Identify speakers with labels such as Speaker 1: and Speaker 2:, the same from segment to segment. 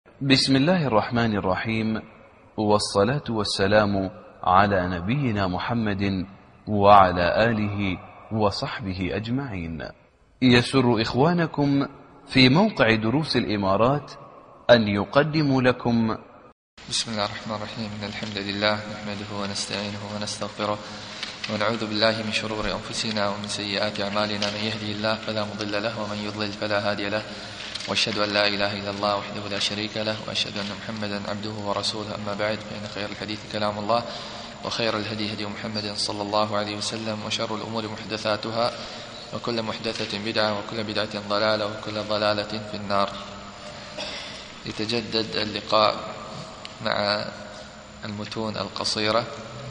Speaker 1: بسم الله الرحمن الرحيم، والصلاة والسلام على نبينا محمد وعلى آله وصحبه أجمعين. يسر إخوانكم في موقع دروس الإمارات أن يقدموا لكم
Speaker 2: بسم الله الرحمن الرحيم. إن الحمد لله نحمده ونستعينه ونستغفره ونعوذ بالله من شرور أنفسنا ومن سيئات أعمالنا. من يهده الله فلا مضل له ومن يضلل فلا هادي له، وأشهد أن لا إله إلا الله وحده لا شريك له، وأشهد أن محمدا عبده ورسوله. أما بعد، فإن خير الحديث كلام الله، وخير الهدي هدي محمد صلى الله عليه وسلم، وشر الأمور محدثاتها، وكل محدثة بدعة، وكل بدعة ضلالة، وكل ضلالة في النار. يتجدد اللقاء مع المتون القصيرة،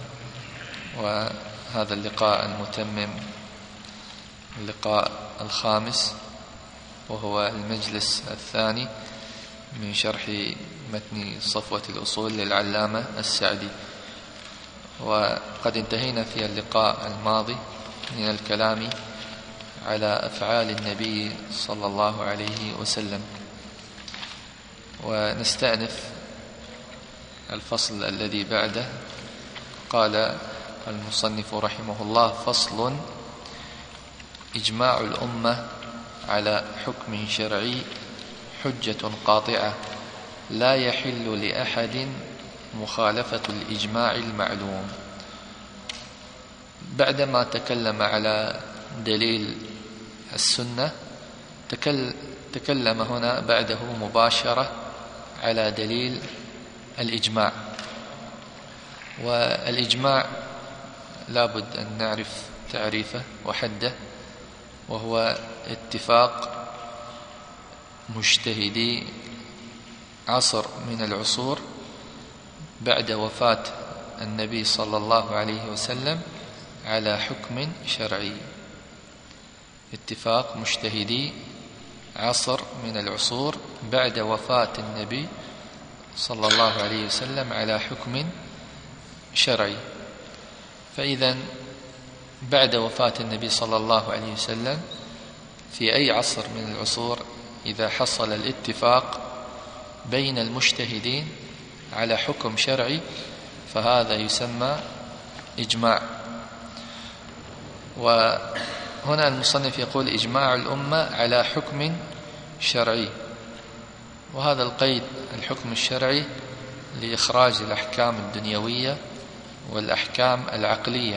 Speaker 2: وهذا اللقاء المتمم اللقاء الخامس، وهو المجلس الثاني من شرح متن صفوة الأصول للعلامة السعدي. وقد انتهينا في اللقاء الماضي من الكلام على أفعال النبي صلى الله عليه وسلم، ونستأنف الفصل الذي بعده. قال المصنف رحمه الله: فصل: إجماع الأمة على حكم شرعي حجة قاطعة لا يحل لأحد مخالفة الإجماع المعلوم. بعدما تكلم على دليل السنة، تكلم هنا بعده مباشرة على دليل الإجماع. والإجماع لابد أن نعرف تعريفه وحده، وهو اتفاق مجتهدي عصر من العصور بعد وفاة النبي صلى الله عليه وسلم على حكم شرعي. اتفاق مجتهدي عصر من العصور بعد وفاة النبي صلى الله عليه وسلم على حكم شرعي. فإذا بعد وفاة النبي صلى الله عليه وسلم في أي عصر من العصور، إذا حصل الاتفاق بين المجتهدين على حكم شرعي، فهذا يسمى إجماع. وهنا المصنف يقول: إجماع الأمة على حكم شرعي. وهذا القيد، الحكم الشرعي، لإخراج الأحكام الدنيوية والأحكام العقلية،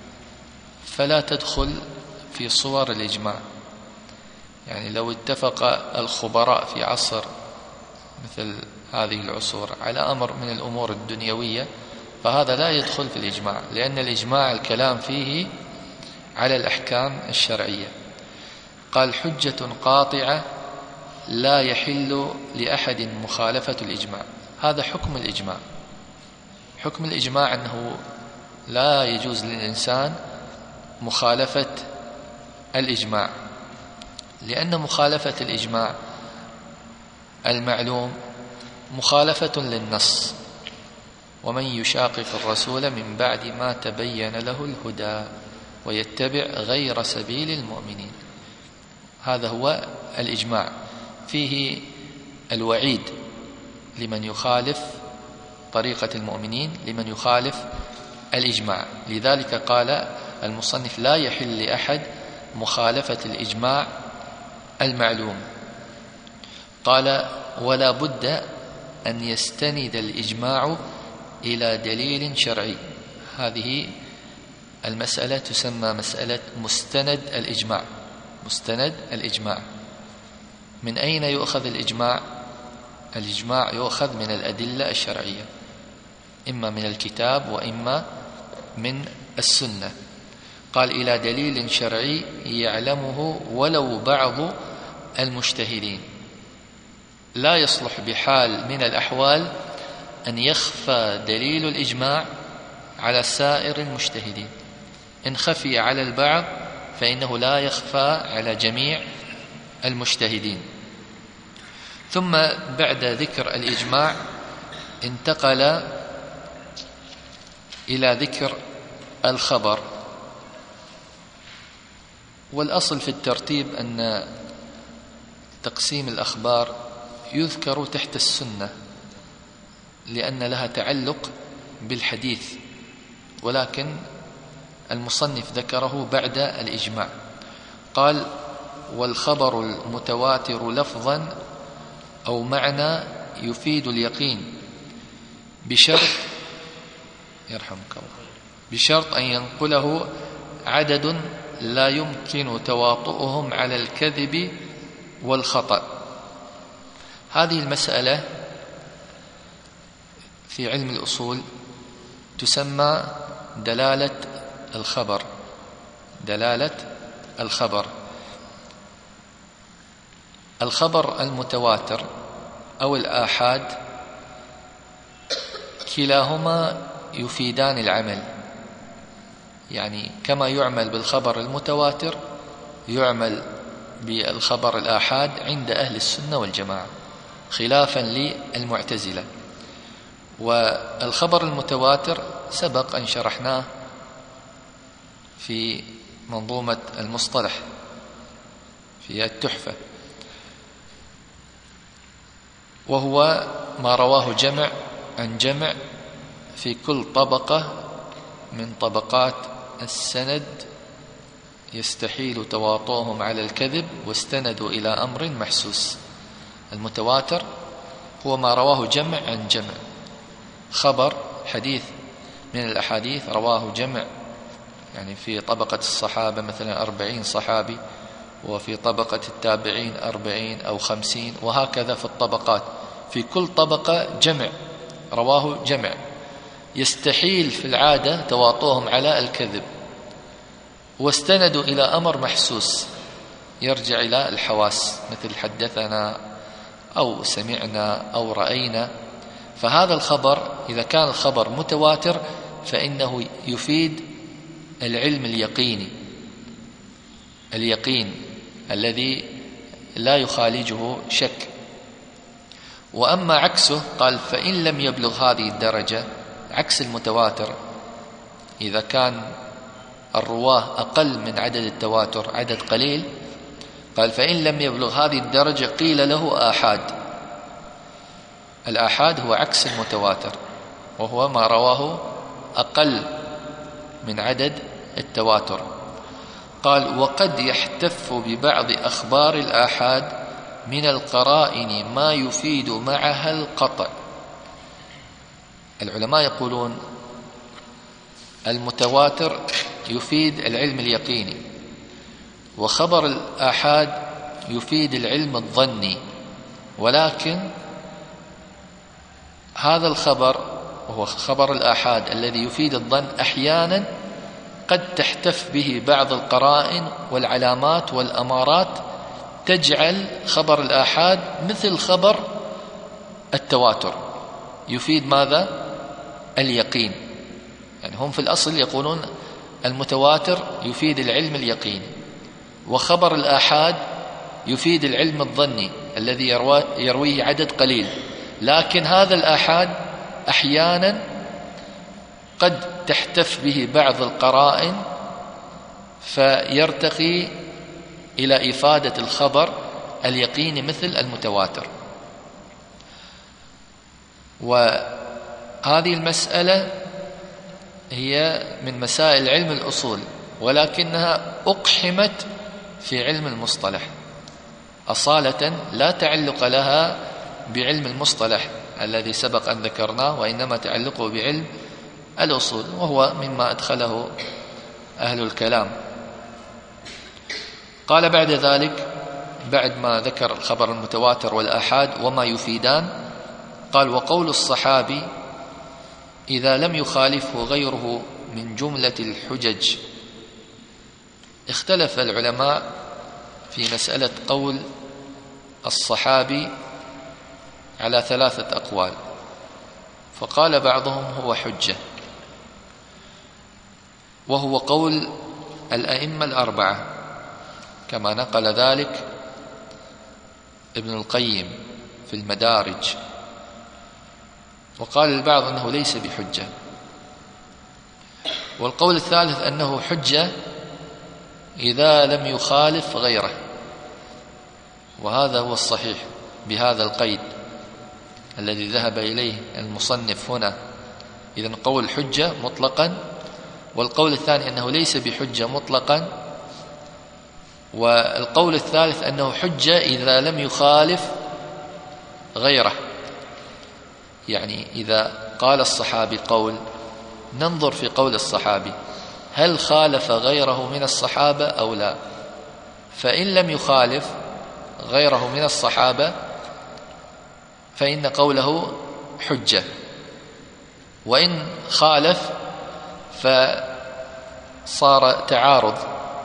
Speaker 2: فلا تدخل في صور الإجماع. يعني لو اتفق الخبراء في عصر مثل هذه العصور على أمر من الأمور الدنيوية، فهذا لا يدخل في الإجماع، لأن الإجماع الكلام فيه على الأحكام الشرعية. قال: حجة قاطعة لا يحل لأحد مخالفة الإجماع. هذا حكم الإجماع. حكم الإجماع أنه لا يجوز للإنسان مخالفة الإجماع، لأن مخالفة الإجماع المعلوم مخالفة للنص: ومن يشاقق الرسول من بعد ما تبين له الهدى ويتبع غير سبيل المؤمنين. هذا هو الإجماع، فيه الوعيد لمن يخالف طريقة المؤمنين، لمن يخالف الإجماع. لذلك قال المصنف: لا يحل لأحد مخالفة الإجماع المعلوم. قال: ولا بد أن يستند الإجماع إلى دليل شرعي. هذه المسألة تسمى مسألة مستند الإجماع. مستند الإجماع. من أين يؤخذ الإجماع؟ الإجماع يؤخذ من الأدلة الشرعية، إما من الكتاب وإما من السنة. قال: إلى دليل شرعي يعلمه ولو بعض المجتهدين. لا يصلح بحال من الأحوال أن يخفى دليل الإجماع على سائر المجتهدين. إن خفي على البعض فإنه لا يخفى على جميع المجتهدين. ثم بعد ذكر الإجماع انتقل إلى ذكر الخبر. والأصل في الترتيب أن تقسيم الأخبار يذكر تحت السنة لأن لها تعلق بالحديث، ولكن المصنف ذكره بعد الإجماع. قال: والخبر المتواتر لفظا أو معنى يفيد اليقين بشرط أن ينقله عدد لا يمكن تواطؤهم على الكذب والخطأ. هذه المسألة في علم الأصول تسمى دلالة الخبر. الخبر المتواتر أو الآحاد كلاهما يفيدان العمل، يعني كما يعمل بالخبر المتواتر يعمل بالخبر الآحاد عند أهل السنة والجماعة، خلافا للمعتزلة. والخبر المتواتر سبق أن شرحناه في منظومة المصطلح في التحفة، وهو ما رواه جمع عن جمع في كل طبقة من طبقات السند يستحيل تواطؤهم على الكذب واستندوا إلى أمر محسوس. المتواتر هو ما رواه جمع عن جمع، خبر حديث من الأحاديث رواه جمع، يعني في طبقة الصحابة مثلا 40 صحابي، وفي طبقة التابعين 40 أو 50، وهكذا في الطبقات، في كل طبقة جمع رواه جمع يستحيل في العادة تواطؤهم على الكذب، واستندوا إلى أمر محسوس يرجع إلى الحواس مثل حدثنا أو سمعنا أو رأينا. فهذا الخبر إذا كان الخبر متواتر فإنه يفيد العلم اليقين الذي لا يخالجه شك. وأما عكسه قال: فإن لم يبلغ هذه الدرجة، عكس المتواتر إذا كان الرواه أقل من عدد التواتر، عدد قليل، قال: فإن لم يبلغ هذه الدرجة قيل له آحاد. الآحاد هو عكس المتواتر، وهو ما رواه أقل من عدد التواتر. قال: وقد يحتف ببعض أخبار الآحاد من القرائن ما يفيد معها القطع. العلماء يقولون المتواتر يفيد العلم اليقيني، وخبر الآحاد يفيد العلم الظني، ولكن هذا الخبر وهو خبر الآحاد الذي يفيد الظن أحيانا قد تحتف به بعض القرائن والعلامات والأمارات تجعل خبر الآحاد مثل خبر التواتر، يفيد ماذا؟ اليقين. يعني هم في الأصل يقولون المتواتر يفيد العلم اليقيني، وخبر الآحاد يفيد العلم الظني الذي يرويه عدد قليل، لكن هذا الآحاد أحيانا قد تحتف به بعض القرائن فيرتقي إلى إفادة الخبر اليقيني مثل المتواتر. وهذه المسألة هي من مسائل علم الأصول، ولكنها أقحمت في علم المصطلح أصالة، لا تعلق لها بعلم المصطلح الذي سبق أن ذكرناه، وإنما تعلقه بعلم الأصول، وهو مما أدخله أهل الكلام. قال بعد ذلك، بعد ما ذكر الخبر المتواتر والآحاد وما يفيدان، قال: وقول الصحابي إذا لم يخالفه غيره من جملة الحجج. اختلف العلماء في مسألة قول الصحابي على 3 أقوال، فقال بعضهم هو حجة، وهو قول الأئمة الأربعة كما نقل ذلك ابن القيم في المدارج. وقال البعض أنه ليس بحجة. والقول الثالث أنه حجة إذا لم يخالف غيره، وهذا هو الصحيح، بهذا القيد الذي ذهب إليه المصنف هنا. إذن قول حجة مطلقا، والقول الثاني أنه ليس بحجة مطلقا، والقول الثالث أنه حجة إذا لم يخالف غيره. يعني إذا قال الصحابي قول، ننظر في قول الصحابي هل خالف غيره من الصحابة أو لا، فإن لم يخالف غيره من الصحابة فإن قوله حجة، وإن خالف فصار تعارض،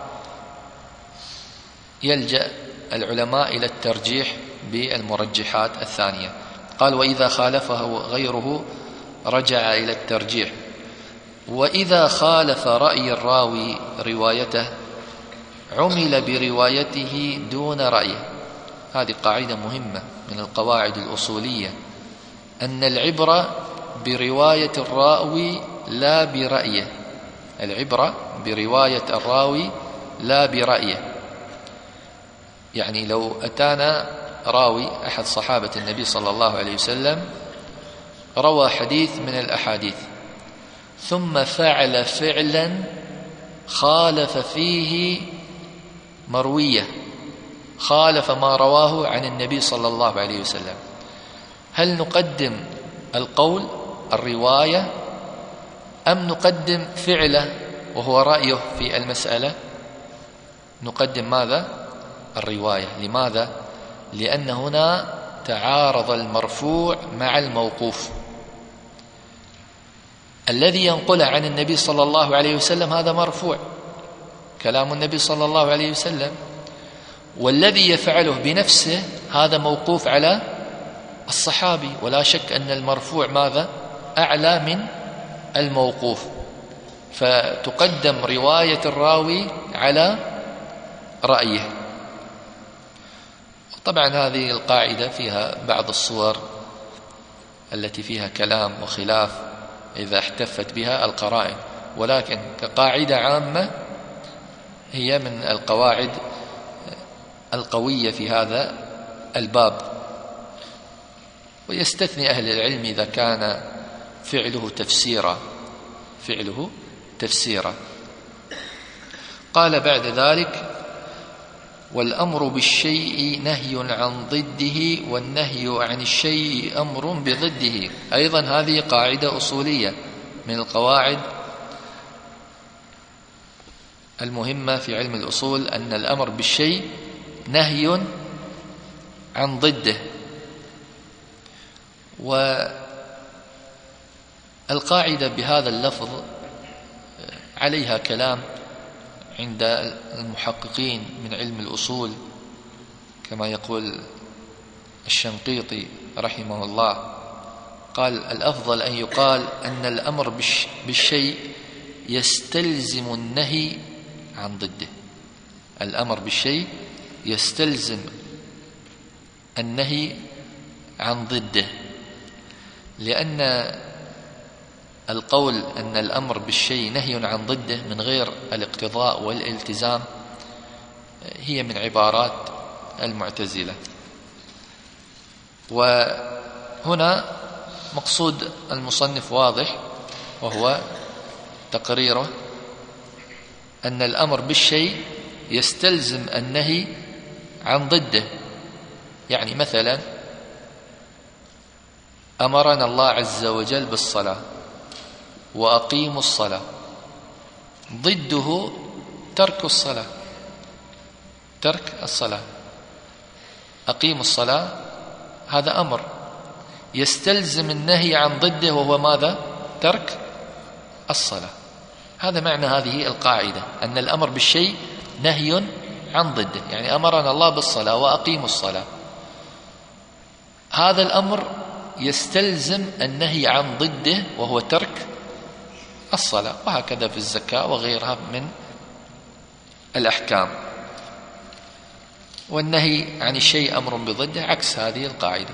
Speaker 2: يلجأ العلماء إلى الترجيح بالمرجحات الثانية. قال وإذا خالفه غيره رجع إلى الترجيح، وإذا خالف رأي الراوي روايته عمل بروايته دون رأيه. هذه قاعدة مهمة من القواعد الأصولية، أن العبرة برواية الراوي لا برأيه، العبرة برواية الراوي لا برأيه. يعني لو أتانا راوي أحد صحابة النبي صلى الله عليه وسلم روى حديث من الأحاديث ثم فعل فعلا خالف فيه مروية، خالف ما رواه عن النبي صلى الله عليه وسلم، هل نقدم القول الرواية أم نقدم فعله وهو رأيه في المسألة؟ نقدم ماذا؟ الرواية. لماذا؟ لأن هنا تعارض المرفوع مع الموقوف. الذي ينقل عن النبي صلى الله عليه وسلم هذا مرفوع، كلام النبي صلى الله عليه وسلم، والذي يفعله بنفسه هذا موقوف على الصحابي، ولا شك أن المرفوع ماذا؟ أعلى من الموقوف، فتقدم رواية الراوي على رأيه. طبعا هذه القاعدة فيها بعض الصور التي فيها كلام وخلاف إذا احتفت بها القرائن، ولكن كقاعدة عامة هي من القواعد القوية في هذا الباب. ويستثني أهل العلم إذا كان فعله تفسيرا. قال بعد ذلك والأمر بالشيء نهي عن ضده، والنهي عن الشيء أمر بضده. أيضا هذه قاعدة أصولية من القواعد المهمة في علم الأصول، أن الأمر بالشيء نهي عن ضده. والقاعدة بهذا اللفظ عليها كلام عند المحققين من علم الأصول، كما يقول الشنقيطي رحمه الله، قال الأفضل أن يقال أن الأمر بالشيء يستلزم النهي عن ضده. الأمر بالشيء يستلزم النهي عن ضده، لأن القول أن الأمر بالشيء نهي عن ضده من غير الاقتضاء والالتزام هي من عبارات المعتزلة. وهنا مقصود المصنف واضح، وهو تقريره أن الأمر بالشيء يستلزم النهي عن ضده. يعني مثلا أمرنا الله عز وجل بالصلاة وأقيموا الصلاة، ضده ترك الصلاة. أقيموا الصلاة هذا أمر يستلزم النهي عن ضده، وهو ماذا؟ ترك الصلاة. هذا معنى هذه القاعدة، أن الأمر بالشيء نهي عن ضده. يعني أمرنا الله بالصلاة وأقيموا الصلاة، هذا الأمر يستلزم النهي عن ضده وهو ترك الصلاة. وهكذا في الزكاة وغيرها من الأحكام. والنهي عن الشيء أمر بضده عكس هذه القاعدة.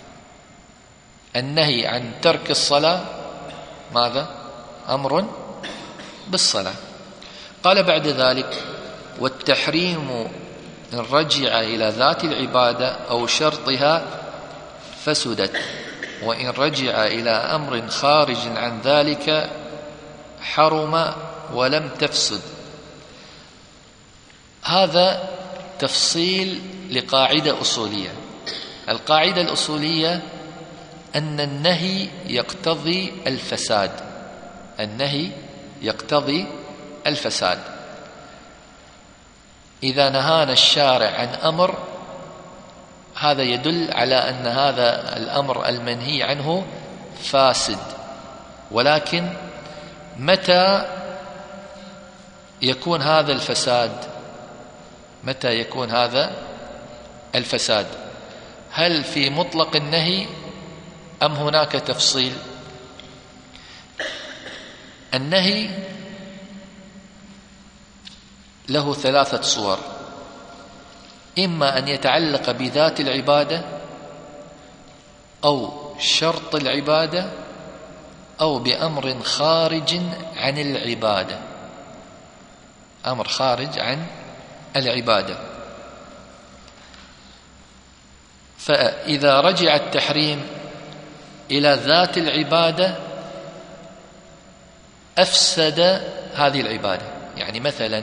Speaker 2: النهي عن ترك الصلاة ماذا؟ أمر بالصلاة. قال بعد ذلك والتحريم إن رجع إلى ذات العبادة أو شرطها فسدت، وإن رجع إلى أمر خارج عن ذلك حرم ولم تفسد. هذا تفصيل لقاعدة أصولية. القاعدة الأصولية أن النهي يقتضي الفساد، النهي يقتضي الفساد. إذا نهانا الشارع عن أمر، هذا يدل على أن هذا الأمر المنهي عنه فاسد. ولكن متى يكون هذا الفساد؟ متى يكون هذا الفساد؟ هل في مطلق النهي أم هناك تفصيل؟ النهي له ثلاثة صور: إما أن يتعلق بذات العبادة أو شرط العبادة أو بأمر خارج عن العبادة، أمر خارج عن العبادة. فإذا رجع التحريم إلى ذات العبادة أفسد هذه العبادة. يعني مثلا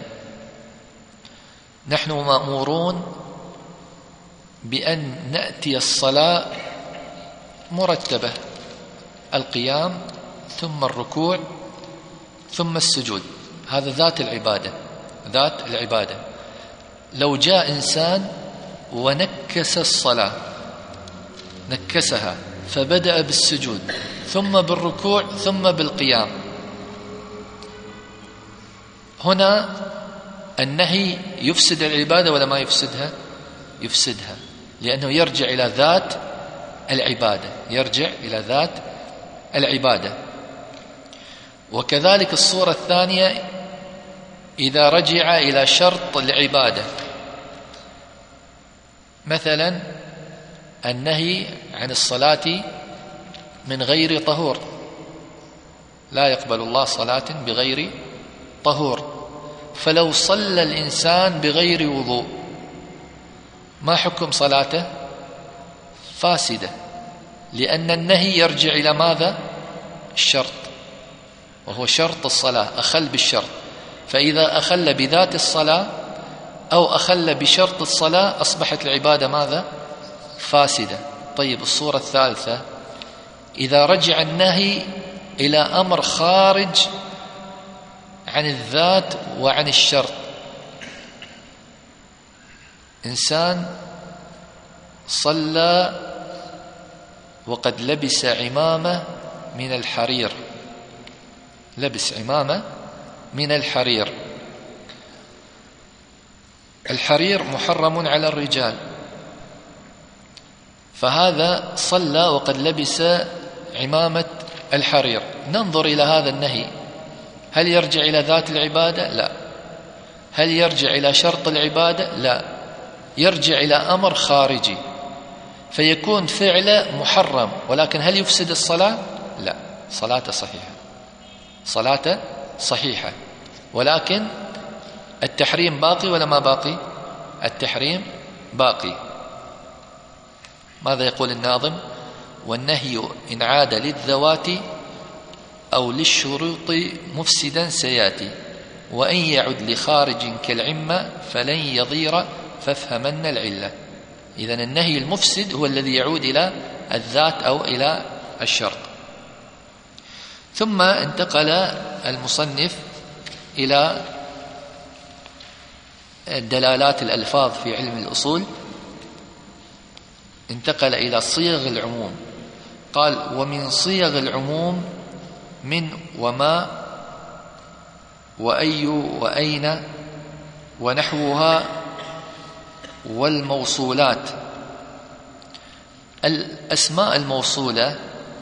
Speaker 2: نحن مأمورون بأن نأتي الصلاة مرتبة، القيام ثم الركوع ثم السجود، هذا ذات العبادة، ذات العبادة. لو جاء إنسان ونكس الصلاة، نكسها، فبدأ بالسجود ثم بالركوع ثم بالقيام، هنا النهي يفسد العبادة ولا ما يفسدها؟ يفسدها، لأنه يرجع إلى ذات العبادة، يرجع إلى ذات العبادة. وكذلك الصورة الثانية إذا رجع إلى شرط العبادة، مثلا النهي عن الصلاة من غير طهور، لا يقبل الله صلاة بغير طهور. فلو صلى الإنسان بغير وضوء ما حكم صلاته؟ فاسدة، لأن النهي يرجع إلى ماذا؟ الشرط، وهو شرط الصلاة، أخل بالشرط. فإذا أخل بذات الصلاة أو أخل بشرط الصلاة أصبحت العبادة ماذا؟ فاسدة. طيب الصورة الثالثة إذا رجع النهي إلى أمر خارج عن الذات وعن الشرط، إنسان صلى وقد لبس عمامة من الحرير، لبس عمامة من الحرير، الحرير محرم على الرجال، فهذا صلى وقد لبس عمامة الحرير. ننظر إلى هذا النهي، هل يرجع إلى ذات العبادة؟ لا. هل يرجع إلى شرط العبادة؟ لا، يرجع إلى أمر خارجي، فيكون فعله محرم. ولكن هل يفسد الصلاة؟ لا، صلاة صحيحة، صلاة صحيحة. ولكن التحريم باقي ولا ما باقي؟ التحريم باقي. ماذا يقول الناظم؟ والنهي إن عاد للذوات أو للشروط مفسدا سياتي، وإن يعد لخارج كالعمة فلن يضير فافهمن العلة. إذن النهي المفسد هو الذي يعود إلى الذات أو إلى الشرط. ثم انتقل المصنف إلى دلالات الألفاظ في علم الأصول، انتقل إلى صيغ العموم. قال: ومن صيغ العموم من وما وأي وأين ونحوها والموصولات. الأسماء الموصولة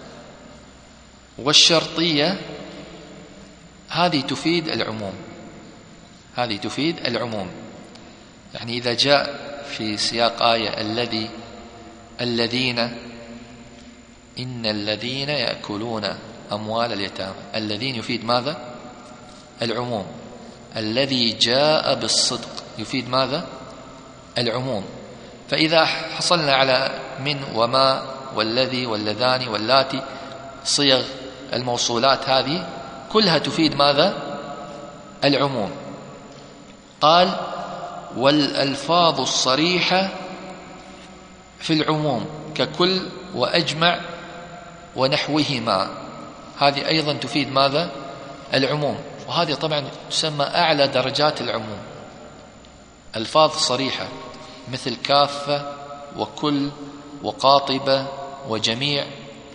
Speaker 2: والشرطية هذه تفيد العموم، هذه تفيد العموم. يعني إذا جاء في سياق آية الذي، الذين، إن الذين يأكلون أموال اليتامى، الذين يفيد ماذا؟ العموم. الذي جاء بالصدق يفيد ماذا؟ العموم. فإذا حصلنا على من وما والذي واللذان واللاتي صيغ الموصولات هذه كلها تفيد ماذا؟ العموم. قال والألفاظ الصريحة في العموم ككل وأجمع ونحوهما، هذه أيضا تفيد ماذا؟ العموم. وهذه طبعا تسمى أعلى درجات العموم، ألفاظ صريحة مثل كافة وكل وقاطبة وجميع.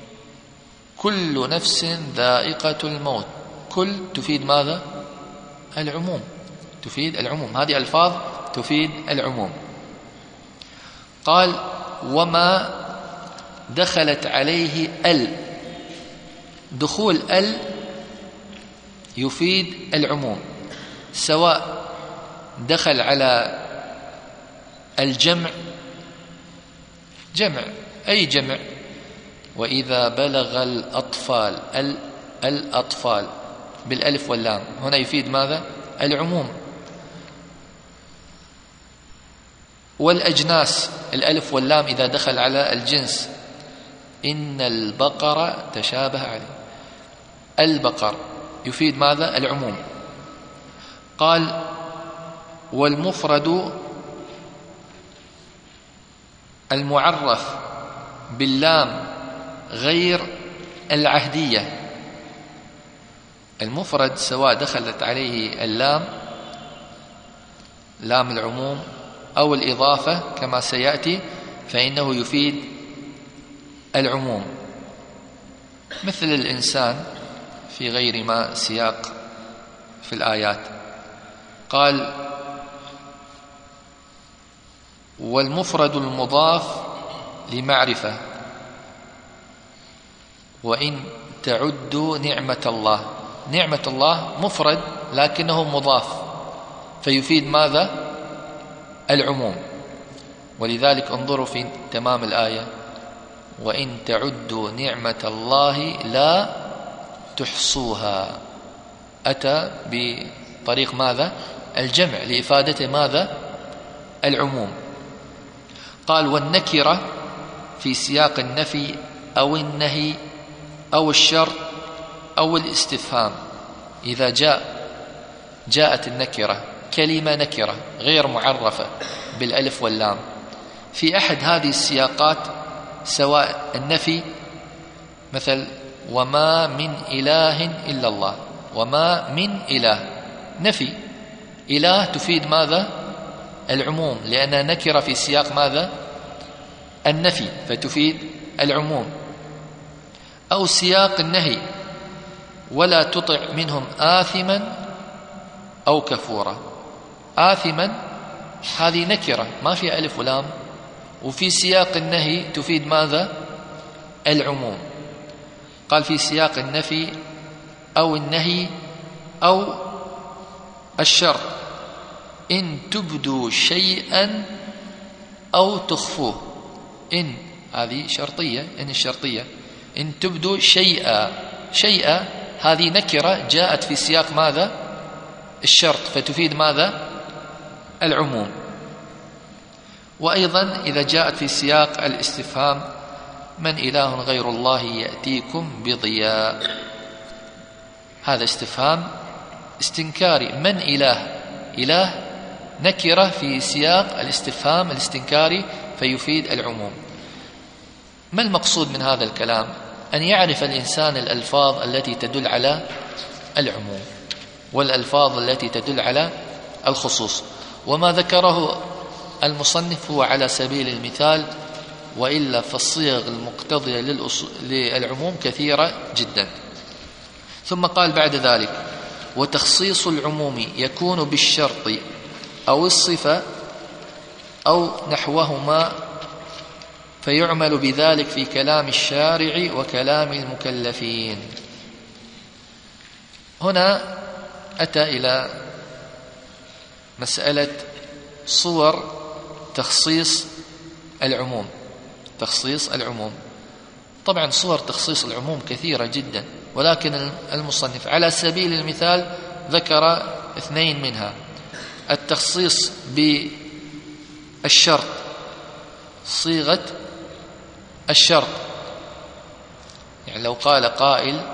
Speaker 2: كل نفس ذائقة الموت، كل تفيد ماذا؟ العموم، تفيد العموم، هذه ألفاظ تفيد العموم. قال وما دخلت عليه دخول يفيد العموم، سواء دخل على الجمع، جمع أي جمع، وإذا بلغ الأطفال الأطفال بالألف واللام، هنا يفيد ماذا؟ العموم. والأجناس الألف واللام إذا دخل على الجنس، إن البقرة تشابه عليه، البقر يفيد ماذا؟ العموم. قال والمفرد المعرف باللام غير العهدية، المفرد سواء دخلت عليه اللام، لام العموم أو الإضافة كما سيأتي، فإنه يفيد العموم، مثل الإنسان في غير ما سياق في الآيات. قال والمفرد المضاف لمعرفة، وإن تعدوا نعمة الله، نعمة الله مفرد لكنه مضاف فيفيد ماذا؟ العموم. ولذلك انظروا في تمام الآية وإن تعدوا نعمة الله لا تحصوها، أتى بطريق ماذا؟ الجمع لإفادة ماذا؟ العموم. قال والنكرة في سياق النفي أو النهي أو الشرط أو الاستفهام، إذا جاءت النكرة كلمة نكرة غير معرفة بالألف واللام في أحد هذه السياقات، سواء النفي مثل وما من إله إلا الله، وما من إله، نفي، إله تفيد ماذا؟ العموم، لأنها نكرة في سياق ماذا؟ النفي فتفيد العموم. أو سياق النهي ولا تطع منهم آثما أو كفورا، آثما هذه نكرة ما فيها ألف ولام، وفي سياق النهي تفيد ماذا؟ العموم. قال في سياق النفي أو النهي أو الشرط إن تبدوا شيئا أو تخفوه، إن هذه شرطية، إن الشرطية، إن تبدوا شيئا هذه نكرة جاءت في سياق ماذا؟ الشرط فتفيد ماذا؟ العموم. وأيضا إذا جاءت في سياق الاستفهام من إله غير الله يأتيكم بضياء، هذا استفهام استنكاري، من إله؟ إله نكرة في سياق الاستفهام الاستنكاري فيفيد العموم. ما المقصود من هذا الكلام؟ أن يعرف الإنسان الألفاظ التي تدل على العموم والألفاظ التي تدل على الخصوص. وما ذكره المصنف هو على سبيل المثال، وإلا فالصيغ المقتضية للعموم كثيرة جدا. ثم قال بعد ذلك وتخصيص العموم يكون بالشرط أو الصفة أو نحوهما، فيعمل بذلك في كلام الشارع وكلام المكلفين. هنا أتى إلى مسألة صور تخصيص العموم. تخصيص العموم، طبعا صور تخصيص العموم كثيرة جدا، ولكن المصنف على سبيل المثال ذكر 2 منها: التخصيص الشرط، صيغة الشرط. يعني لو قال قائل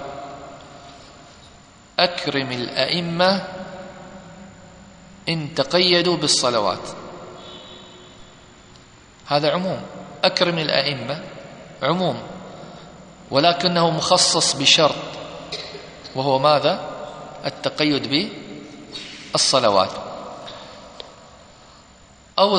Speaker 2: أكرم الأئمة إن تقيدوا بالصلوات، هذا عموم. أكرم الأئمة عموم، ولكنه مخصص بشرط، وهو ماذا؟ التقيد بالصلوات. أو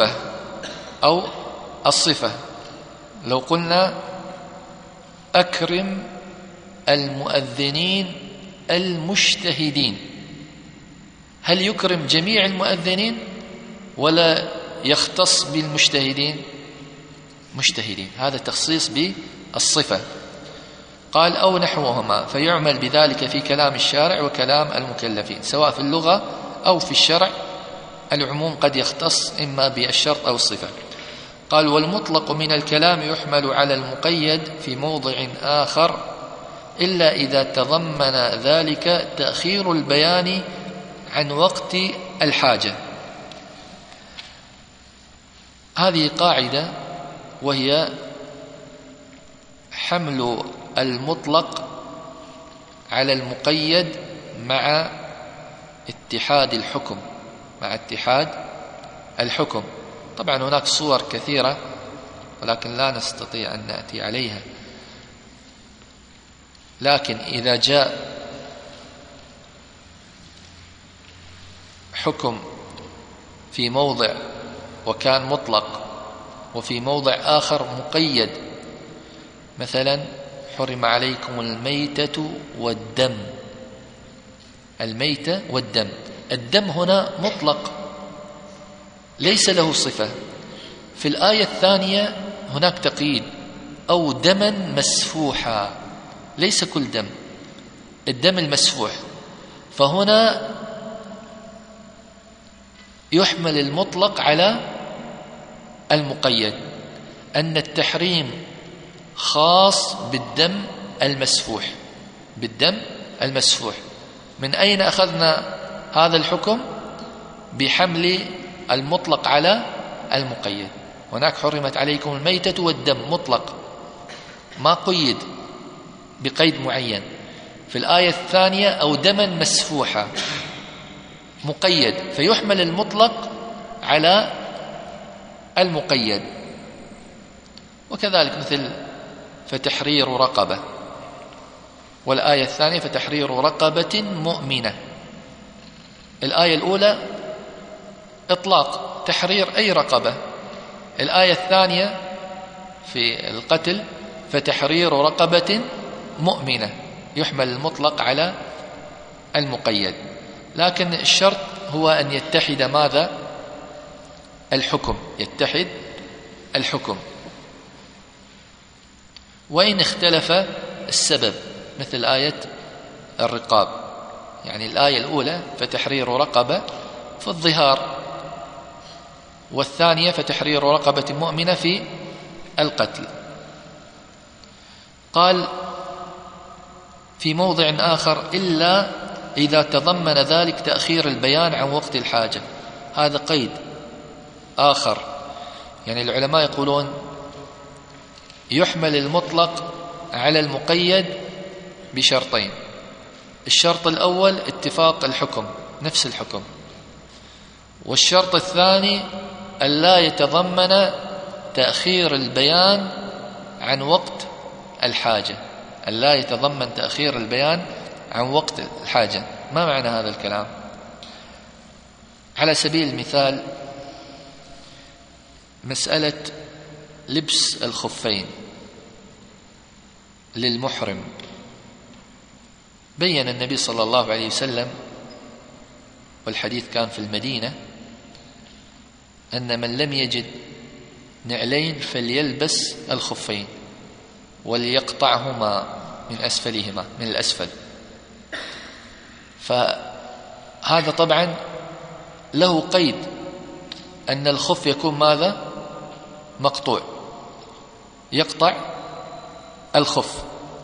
Speaker 2: الصفة، لو قلنا أكرم المؤذنين المجتهدين، هل يكرم جميع المؤذنين ولا يختص بالمجتهدين؟ مجتهدين، هذا تخصيص بالصفة. قال أو نحوهما، فيعمل بذلك في كلام الشارع وكلام المكلفين، سواء في اللغة أو في الشرع. العموم قد يختص إما بالشرط أو الصفة. قال والمطلق من الكلام يحمل على المقيد في موضع آخر إلا إذا تضمن ذلك تأخير البيان عن وقت الحاجة. هذه قاعدة، وهي حمل المطلق على المقيد مع اتحاد الحكم. طبعا هناك صور كثيرة ولكن لا نستطيع أن نأتي عليها، لكن إذا جاء حكم في موضع وكان مطلق وفي موضع آخر مقيد، مثلا حرم عليكم الميتة والدم، الميتة والدم، الدم هنا مطلق ليس له صفة. في الآية الثانية هناك تقييد، أو دما مسفوحا، ليس كل دم، الدم المسفوح. فهنا يحمل المطلق على المقيد، أن التحريم خاص بالدم المسفوح. من أين أخذنا هذا الحكم؟ بحمل المطلق على المقيد. هناك حرمت عليكم الميتة والدم مطلق، ما قيد بقيد معين. في الآية الثانية أو دما مسفوحا مقيد، فيحمل المطلق على المقيد. وكذلك مثل فتحرير رقبة، والآية الثانية فتحرير رقبة مؤمنة. الآية الأولى إطلاق تحرير أي رقبة، الآية الثانية في القتل فتحرير رقبة مؤمنة، يحمل المطلق على المقيد. لكن الشرط هو أن يتحد ماذا؟ يتحد الحكم. وإن اختلف السبب، مثل آية الرقاب، يعني الآية الأولى فتحرير رقبة في الظهار، والثانية فتحرير رقبة مؤمنة في القتل. قال في موضع آخر إلا إذا تضمن ذلك تأخير البيان عن وقت الحاجة، هذا قيد آخر. يعني العلماء يقولون يحمل المطلق على المقيد بشرطين: الشرط الأول اتفاق الحكم، نفس الحكم، والشرط الثاني ألا يتضمن تأخير البيان عن وقت الحاجة، ألا يتضمن تأخير البيان عن وقت الحاجة. ما معنى هذا الكلام؟ على سبيل المثال مسألة لبس الخفين للمحرم، بيّن النبي صلى الله عليه وسلم، والحديث كان في المدينة، أن من لم يجد نعلين فليلبس الخفين وليقطعهما من أسفلهما، من الأسفل. فهذا طبعا له قيد، أن الخف يكون ماذا؟ مقطوع، يقطع الخف.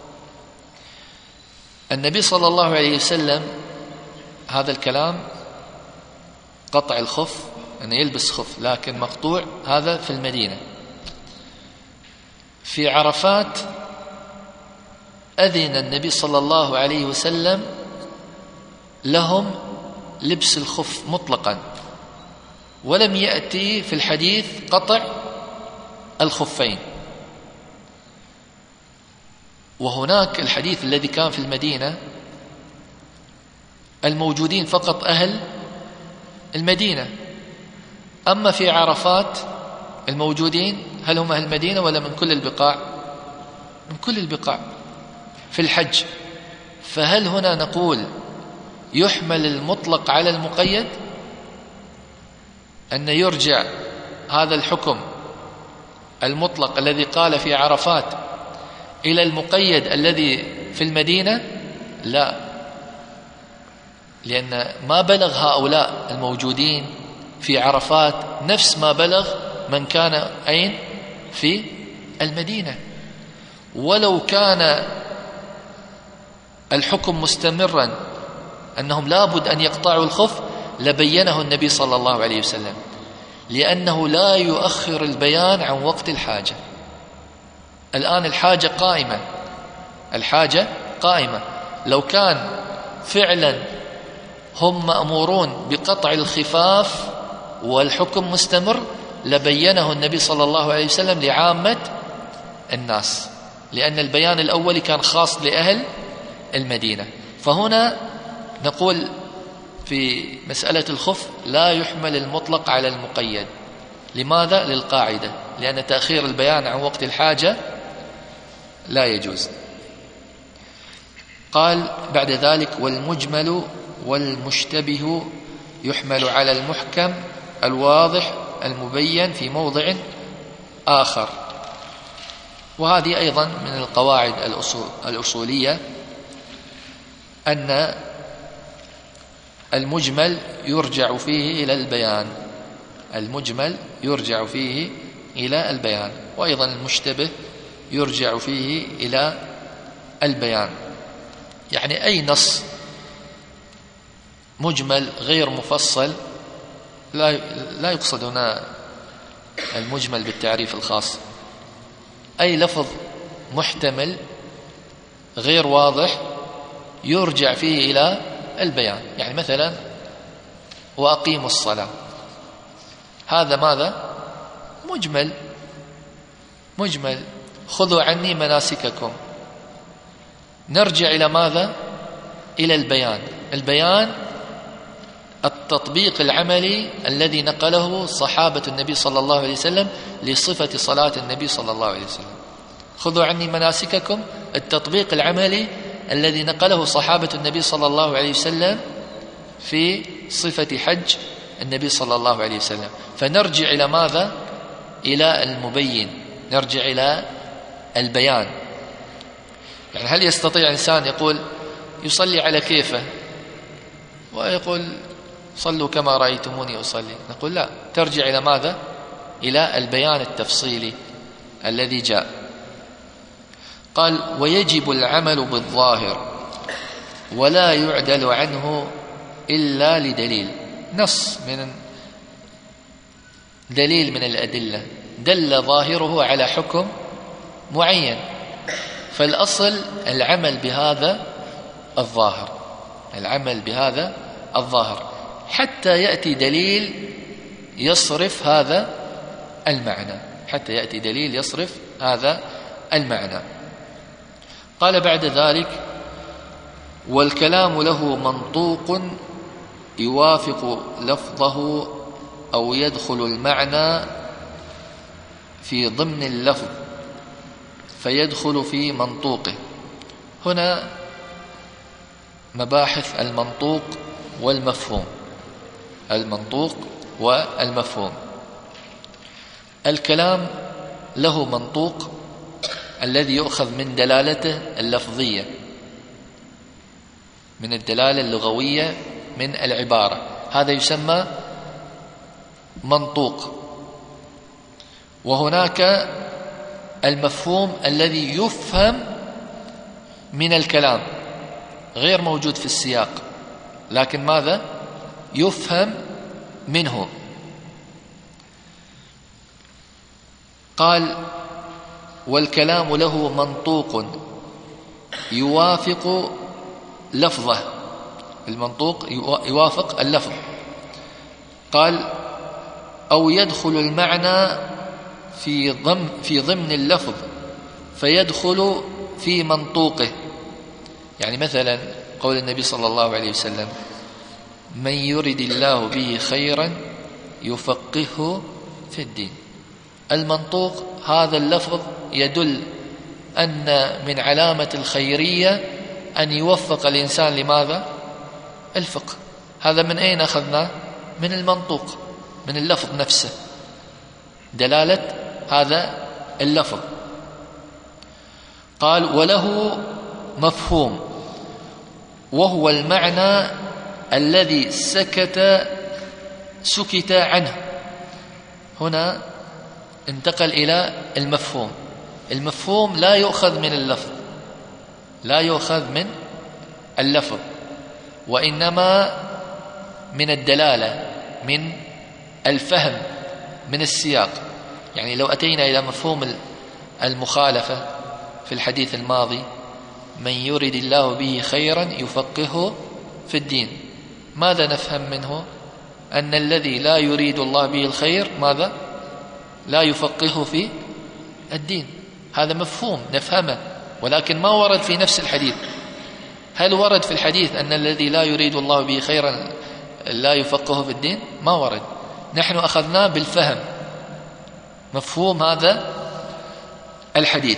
Speaker 2: النبي صلى الله عليه وسلم هذا الكلام قطع الخف أنه يلبس خف، لكن مقطوع هذا في المدينة. في عرفات أذن النبي صلى الله عليه وسلم لهم لبس الخف مطلقا، ولم يأتي في الحديث قطع الخفين. وهناك الحديث الذي كان في المدينة الموجودين فقط أهل المدينة، أما في عرفات الموجودين هل هم أهل المدينة ولا من كل البقاع؟ من كل البقاع في الحج. فهل هنا نقول يحمل المطلق على المقيد، أن يرجع هذا الحكم المطلق الذي قال في عرفات إلى المقيد الذي في المدينة؟ لا، لأن ما بلغ هؤلاء الموجودين في عرفات نفس ما بلغ من كان أين؟ في المدينة. ولو كان الحكم مستمرا أنهم لابد أن يقطعوا الخف لبينه النبي صلى الله عليه وسلم، لأنه لا يؤخر البيان عن وقت الحاجة. الآن الحاجة قائمة، الحاجة قائمة. لو كان فعلا هم مأمورون بقطع الخفاف والحكم مستمر لبينه النبي صلى الله عليه وسلم لعامة الناس، لأن البيان الأول كان خاص لأهل المدينة. فهنا نقول في مسألة الخف لا يحمل المطلق على المقيد. لماذا؟ للقاعدة، لأن تأخير البيان عن وقت الحاجة لا يجوز. قال بعد ذلك: والمجمل والمشتبه يحمل على المحكم الواضح المبين في موضع آخر. وهذه أيضا من القواعد الأصولية، أن المجمل يرجع فيه إلى البيان، المجمل يرجع فيه إلى البيان، وأيضا المشتبه يرجع فيه إلى البيان. يعني أي نص مجمل غير مفصل، لا يقصد هنا المجمل بالتعريف الخاص، أي لفظ محتمل غير واضح يرجع فيه إلى البيان. يعني مثلا وأقيموا الصلاة، هذا ماذا؟ مجمل. خذوا عني مناسككم، نرجع إلى ماذا؟ إلى البيان التطبيق العملي الذي نقله صحابة النبي صلى الله عليه وسلم لصفة صلاة النبي صلى الله عليه وسلم. خذوا عني مناسككم، التطبيق العملي الذي نقله صحابة النبي صلى الله عليه وسلم في صفة حج النبي صلى الله عليه وسلم. فنرجع إلى ماذا؟ إلى المبين، نرجع إلى البيان. يعني هل يستطيع إنسان يقول يصلي على كيفه ويقول صلوا كما رأيتموني أصلي؟ نقول لا، ترجع إلى ماذا؟ إلى البيان التفصيلي الذي جاء. قال: ويجب العمل بالظاهر ولا يعدل عنه إلا لدليل، نص من دليل من الأدلة دل ظاهره على حكم معين، فالأصل العمل بهذا الظاهر، العمل بهذا الظاهر حتى يأتي دليل يصرف هذا المعنى، حتى يأتي دليل يصرف هذا المعنى. قال بعد ذلك: والكلام له منطوق يوافق لفظه أو يدخل المعنى في ضمن اللفظ فيدخل في منطوقه. هنا مباحث المنطوق والمفهوم، المنطوق والمفهوم. الكلام له منطوق الذي يؤخذ من دلالته اللفظية، من الدلالة اللغوية من العبارة، هذا يسمى منطوق. وهناك المفهوم الذي يفهم من الكلام، غير موجود في السياق، لكن ماذا؟ يفهم منه. قال والكلام له منطوق يوافق لفظه، المنطوق يوافق اللفظ. قال أو يدخل المعنى في ضمن اللفظ فيدخل في منطوقه. يعني مثلا قول النبي صلى الله عليه وسلم من يرد الله به خيرا يفقهه في الدين. المنطوق هذا اللفظ يدل أن من علامة الخيرية أن يوفق الإنسان لماذا؟ الفقه. هذا من أين أخذناه؟ من المنطوق، من اللفظ نفسه، دلالة هذا اللفظ. قال وله مفهوم وهو المعنى الذي سكت عنه. هنا انتقل إلى المفهوم. المفهوم لا يؤخذ من اللفظ، لا يؤخذ من اللفظ، وإنما من الدلالة، من الفهم، من السياق. يعني لو أتينا إلى مفهوم المخالفة في الحديث الماضي من يرد الله به خيرا يفقهه في الدين، ماذا نفهم منه؟ أن الذي لا يريد الله به الخير ماذا؟ لا يفقهه في الدين. هذا مفهوم نفهمه، ولكن ما ورد في نفس الحديث. هل ورد في الحديث أن الذي لا يريد الله به خيرا لا يفقهه في الدين؟ ما ورد. نحن أخذناه بالفهم، مفهوم هذا الحديث.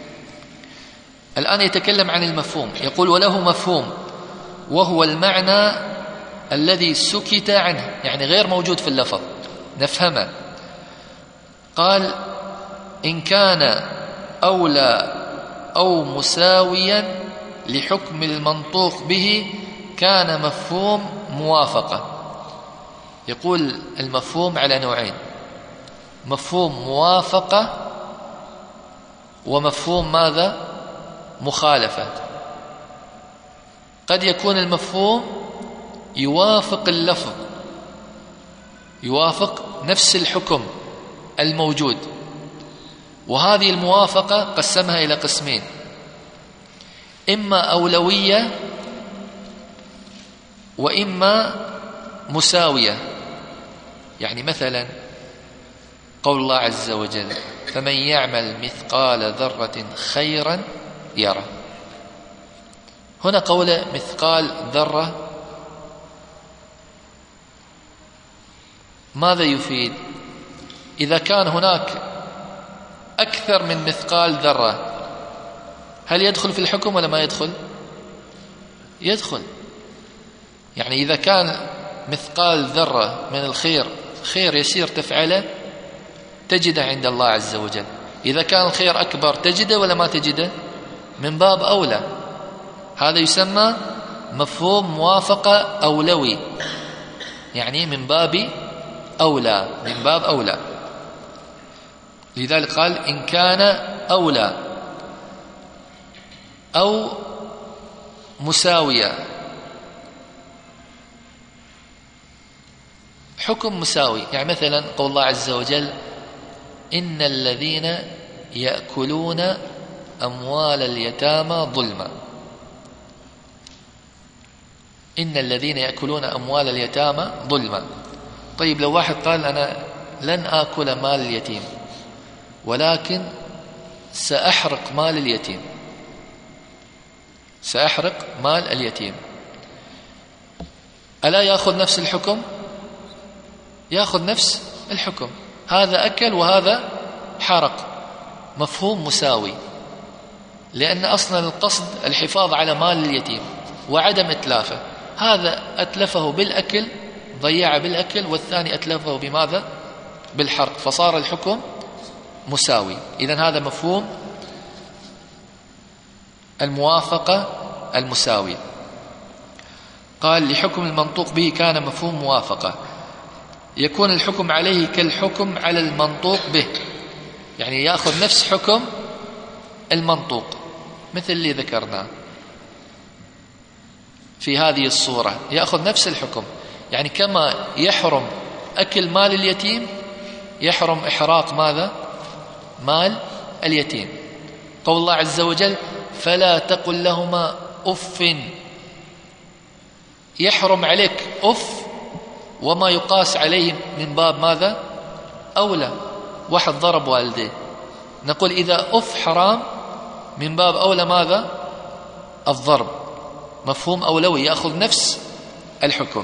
Speaker 2: الآن يتكلم عن المفهوم، يقول وله مفهوم وهو المعنى الذي سكت عنه، يعني غير موجود في اللفظ، نفهمه. قال إن كان أولى أو مساويا لحكم المنطوق به كان مفهوم موافقة. يقول المفهوم على نوعين: مفهوم موافقة ومفهوم ماذا؟ مخالفة. قد يكون المفهوم يوافق اللفظ، يوافق نفس الحكم الموجود، وهذه الموافقة قسمها إلى قسمين: إما أولوية وإما مساوية. يعني مثلا قول الله عز وجل فمن يعمل مثقال ذرة خيرا يره. هنا قول مثقال ذرة ماذا يفيد؟ إذا كان هناك أكثر من مثقال ذرة هل يدخل في الحكم ولا ما يدخل؟ يدخل. يعني إذا كان مثقال ذرة من الخير خير يسير تفعله تجده عند الله عز وجل. إذا كان الخير أكبر تجده ولا ما تجده؟ من باب أولى. هذا يسمى مفهوم موافقة أولوي، يعني من باب أولى، من باب أولى. لذلك قال إن كان أولى أو مساوية. حكم مساوي، يعني مثلا قول الله عز وجل إن الذين يأكلون أموال اليتامى ظلما. إن الذين يأكلون أموال اليتامى ظلما. طيب لو واحد قال أنا لن آكل مال اليتيم ولكن سأحرق مال اليتيم، سأحرق مال اليتيم، ألا يأخذ نفس الحكم؟ يأخذ نفس الحكم. هذا أكل وهذا حرق، مفهوم مساوي، لأن أصلا القصد الحفاظ على مال اليتيم وعدم إتلافه. هذا أتلفه بالأكل، ضيع بالأكل، والثاني أتلفه بماذا؟ بالحرق، فصار الحكم مساوي. إذن هذا مفهوم الموافقة المساوية. قال لحكم المنطوق به كان مفهوم موافقة، يكون الحكم عليه كالحكم على المنطوق به، يعني يأخذ نفس حكم المنطوق، مثل اللي ذكرناه في هذه الصورة، يأخذ نفس الحكم. يعني كما يحرم أكل مال اليتيم يحرم إحراق ماذا؟ مال اليتيم. قول الله عز وجل فلا تقل لهما أف، يحرم عليك أف وما يقاس عليه من باب ماذا؟ أولى. واحد ضرب والديه، نقول إذا أف حرام من باب أولى ماذا؟ الضرب، مفهوم أولوي يأخذ نفس الحكم.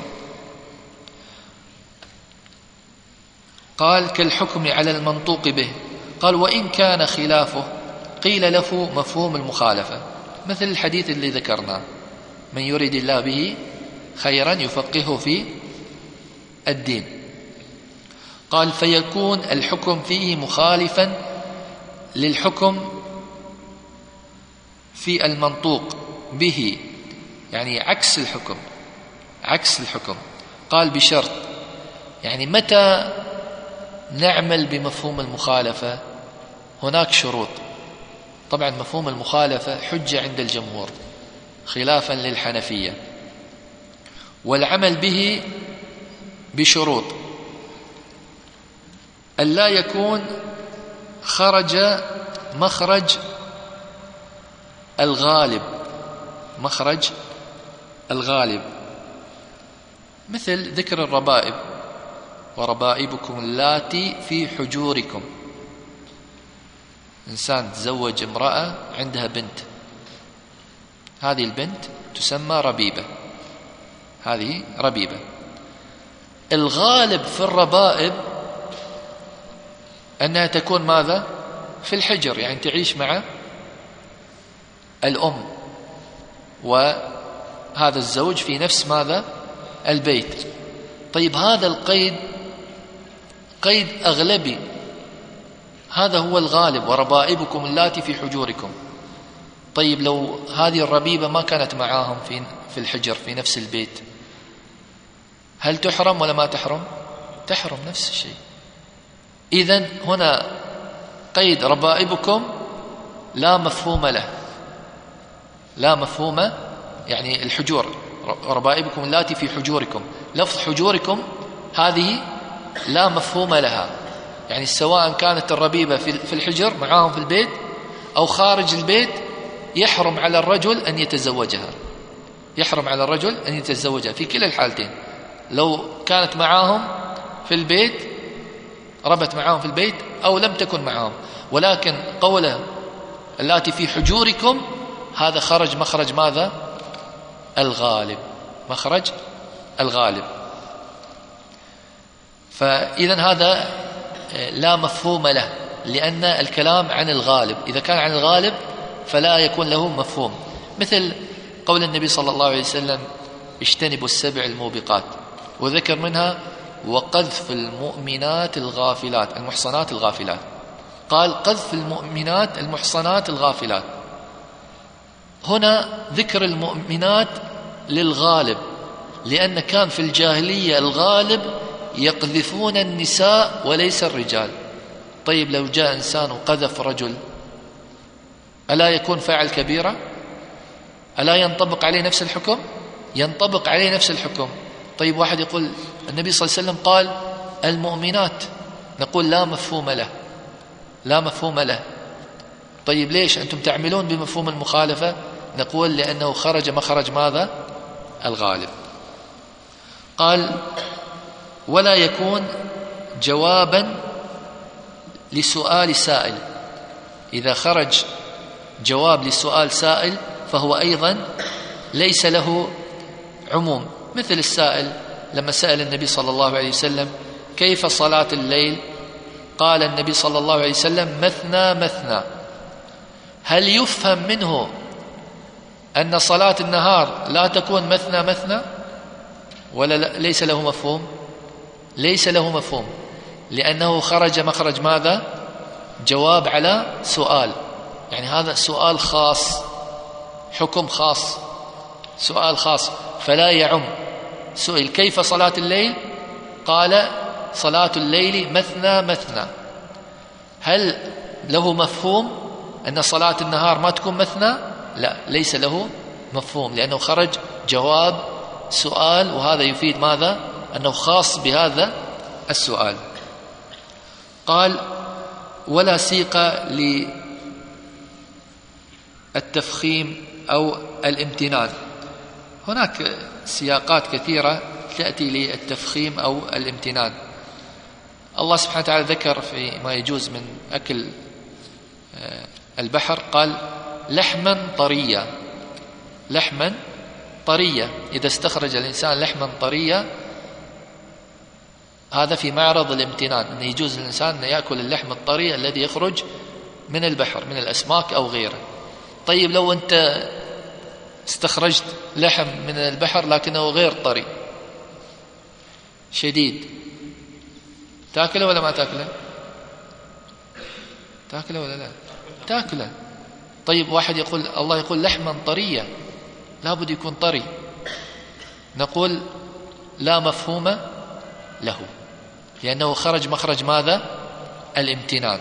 Speaker 2: قال كالحكم على المنطوق به. قال وإن كان خلافه قيل له مفهوم المخالفة، مثل الحديث اللي ذكرناه من يريد الله به خيرا يفقهه في الدين. قال فيكون الحكم فيه مخالفا للحكم في المنطوق به، يعني عكس الحكم، عكس الحكم. قال بشرط، يعني متى نعمل بمفهوم المخالفة؟ هناك شروط. طبعا مفهوم المخالفة حجة عند الجمهور خلافا للحنفية، والعمل به بشروط أن لا يكون خرج مخرج الغالب، مخرج الغالب، مثل ذكر الربائب وربائبكم اللاتي في حجوركم. إنسان تزوج امرأة عندها بنت، هذه البنت تسمى ربيبة، هذه ربيبة. الغالب في الربائب أنها تكون ماذا؟ في الحجر، يعني تعيش مع الأم وهذا الزوج في نفس ماذا؟ البيت. طيب هذا القيد قيد أغلبي، هذا هو الغالب، وربائبكم اللاتي في حجوركم. طيب لو هذه الربيبة ما كانت معاهم في الحجر في نفس البيت، هل تحرم ولا ما تحرم؟ تحرم نفس الشيء. إذن هنا قيد ربائبكم لا مفهوم له، لا مفهوم، يعني الحجور ربائبكم اللاتي في حجوركم، لفظ حجوركم هذه لا مفهوم لها، يعني سواء كانت الربيبة في الحجر معاهم في البيت أو خارج البيت، يحرم على الرجل أن يتزوجها، يحرم على الرجل أن يتزوجها في كلا الحالتين. لو كانت معاهم في البيت، ربت معاهم في البيت، أو لم تكن معاهم. ولكن قوله اللاتي في حجوركم هذا خرج مخرج ماذا؟ الغالب، مخرج الغالب. فإذن هذا لا مفهوم له، لأن الكلام عن الغالب، إذا كان عن الغالب فلا يكون له مفهوم. مثل قول النبي صلى الله عليه وسلم اجتنبوا السبع الموبقات، وذكر منها وقذف المؤمنات الغافلات المحصنات الغافلات. قال قذف المؤمنات المحصنات الغافلات، هنا ذكر المؤمنات للغالب، لأن كان في الجاهلية الغالب يقذفون النساء وليس الرجال. طيب لو جاء إنسان وقذف رجل، ألا يكون فاعل كبيرة؟ ألا ينطبق عليه نفس الحكم؟ ينطبق عليه نفس الحكم. طيب واحد يقول النبي صلى الله عليه وسلم قال المؤمنات، نقول لا مفهوم له، لا مفهوم له. طيب ليش أنتم تعملون بمفهوم المخالفة؟ نقول لأنه خرج مخرج ماذا؟ الغالب. قال ولا يكون جوابا لسؤال سائل، إذا خرج جواب لسؤال سائل فهو أيضا ليس له عموم. مثل السائل لما سأل النبي صلى الله عليه وسلم كيف صلاة الليل؟ قال النبي صلى الله عليه وسلم مثنى مثنى. هل يفهم منه أن صلاة النهار لا تكون مثنى مثنى ولا ليس له مفهوم؟ ليس له مفهوم، لأنه خرج مخرج ماذا؟ جواب على سؤال، يعني هذا سؤال خاص، حكم خاص، سؤال خاص، فلا يعم. سئل كيف صلاة الليل؟ قال صلاة الليل مثنى مثنى. هل له مفهوم أن صلاة النهار ما تكون مثنى؟ لا، ليس له مفهوم، لأنه خرج جواب سؤال، وهذا يفيد ماذا؟ أنه خاص بهذا السؤال. قال ولا سيق للتفخيم أو الامتنان. هناك سياقات كثيرة تأتي للتفخيم أو الامتنان. الله سبحانه وتعالى ذكر في ما يجوز من أكل البحر، قال لحما طريا، لحما طريا. إذا استخرج الإنسان لحما طريا هذا في معرض الامتنان، أن يجوز للإنسان أن يأكل اللحم الطري الذي يخرج من البحر من الأسماك أو غيره. طيب لو أنت استخرجت لحم من البحر لكنه غير طري شديد، تأكله ولا ما تأكله؟ تأكله ولا لا؟ تأكله. طيب واحد يقول الله يقول لحما طريا، لابد يكون طري، نقول لا مفهوم له، لأنه خرج مخرج ماذا؟ الامتنان.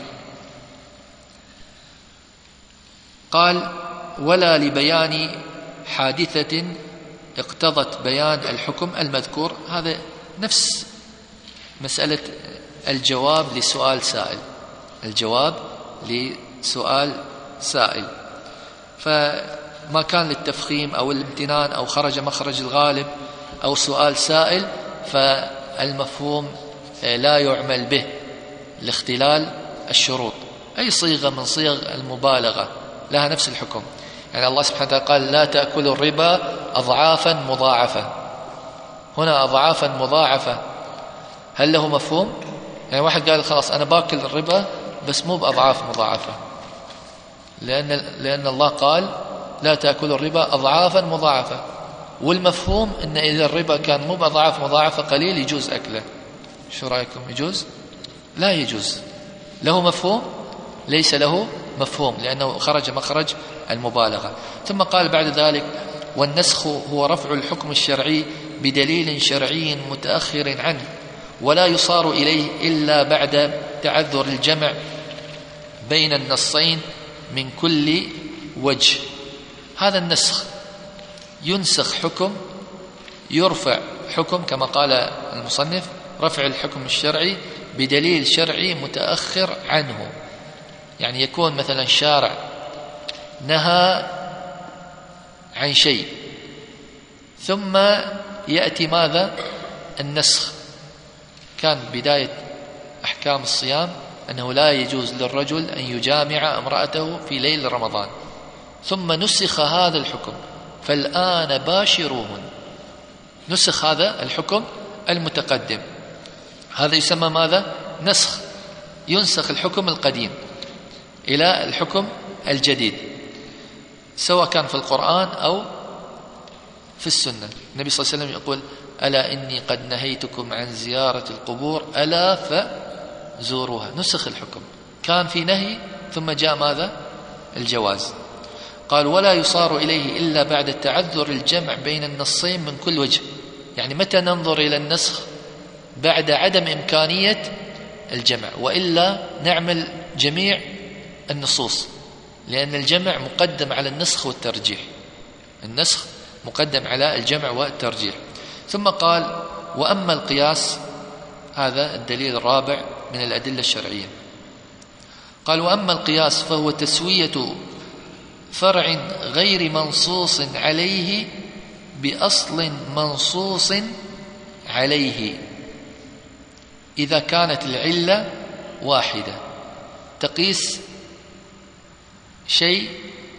Speaker 2: قال ولا لبيان حادثة اقتضت بيان الحكم المذكور. هذا نفس مسألة الجواب لسؤال سائل، الجواب لسؤال سائل. فما كان للتفخيم أو الامتنان أو خرج مخرج الغالب أو سؤال سائل فالمفهوم لا يعمل به لاختلال الشروط. أي صيغة من صيغ المبالغة لها نفس الحكم. يعني الله سبحانه وتعالى قال لا تأكلوا الربا أضعافا مضاعفة، هنا أضعافا مضاعفة هل له مفهوم؟ يعني واحد قال خلاص أنا باكل الربا بس مو بأضعاف مضاعفة، لأن الله قال لا تأكلوا الربا أضعافا مضاعفة، والمفهوم أن إذا الربا كان مو بأضعاف مضاعفة قليل يجوز أكله. شو رأيكم؟ يجوز؟ لا يجوز. له مفهوم؟ ليس له مفهوم، لأنه خرج مخرج المبالغة. ثم قال بعد ذلك والنسخ هو رفع الحكم الشرعي بدليل شرعي متأخر عنه ولا يصار إليه إلا بعد تعذر الجمع بين النصين من كل وجه. هذا النسخ ينسخ حكم، يرفع حكم كما قال المصنف رفع الحكم الشرعي بدليل شرعي متأخر عنه. يعني يكون مثلا شارع نهى عن شيء ثم يأتي ماذا؟ النسخ. كان بداية أحكام الصيام أنه لا يجوز للرجل أن يجامع امرأته في ليل رمضان، ثم نسخ هذا الحكم فالآن باشروهن. نسخ هذا الحكم المتقدم، هذا يسمى ماذا؟ نسخ. ينسخ الحكم القديم إلى الحكم الجديد، سواء كان في القرآن أو في السنة. النبي صلى الله عليه وسلم يقول ألا إني قد نهيتكم عن زيارة القبور ألا فزوروها. نسخ الحكم، كان في نهي ثم جاء ماذا؟ الجواز. قال ولا يصار إليه إلا بعد التعذر الجمع بين النصين من كل وجه. يعني متى ننظر إلى النسخ؟ بعد عدم إمكانية الجمع، وإلا نعمل جميع النصوص، لأن الجمع مقدم على النسخ والترجيح، النسخ مقدم على الجمع والترجيح. ثم قال وأما القياس، هذا الدليل الرابع من الأدلة الشرعية. قال وأما القياس فهو تسوية فرع غير منصوص عليه بأصل منصوص عليه إذا كانت العلة واحدة. تقيس شيء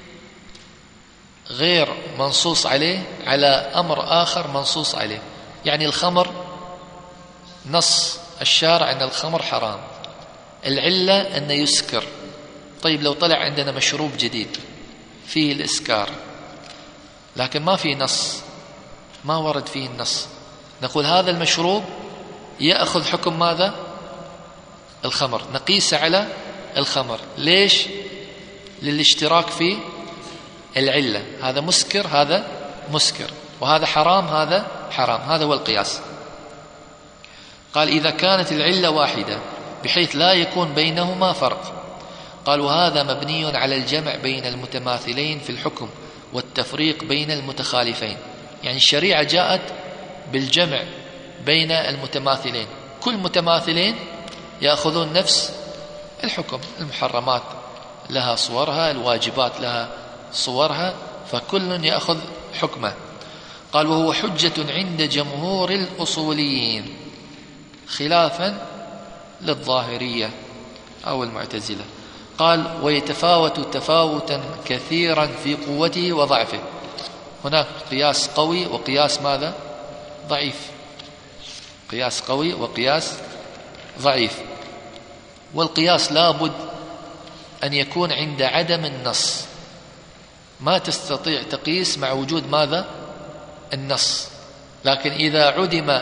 Speaker 2: غير منصوص عليه على أمر آخر منصوص عليه. يعني الخمر نص الشارع أن الخمر حرام، العلة أنه يسكر. طيب لو طلع عندنا مشروب جديد فيه الإسكار لكن ما فيه نص، ما ورد فيه النص، نقول هذا المشروب يأخذ حكم ماذا؟ الخمر، نقيس على الخمر. ليش؟ للاشتراك في العلة، هذا مسكر هذا مسكر، وهذا حرام هذا حرام. هذا هو القياس. قال إذا كانت العلة واحدة بحيث لا يكون بينهما فرق. قال وهذا مبني على الجمع بين المتماثلين في الحكم والتفريق بين المتخالفين. يعني الشريعة جاءت بالجمع بين المتماثلين، كل متماثلين يأخذون نفس الحكم. المحرمات لها صورها، الواجبات لها صورها، فكل يأخذ حكمه. قال وهو حجة عند جمهور الأصوليين خلافا للظاهرية أو المعتزلة. قال ويتفاوت تفاوتا كثيرا في قوته وضعفه. هناك قياس قوي وقياس ماذا؟ ضعيف. قياس قوي وقياس ضعيف. والقياس لابد أن يكون عند عدم النص، ما تستطيع تقيس مع وجود ماذا؟ النص. لكن إذا عدم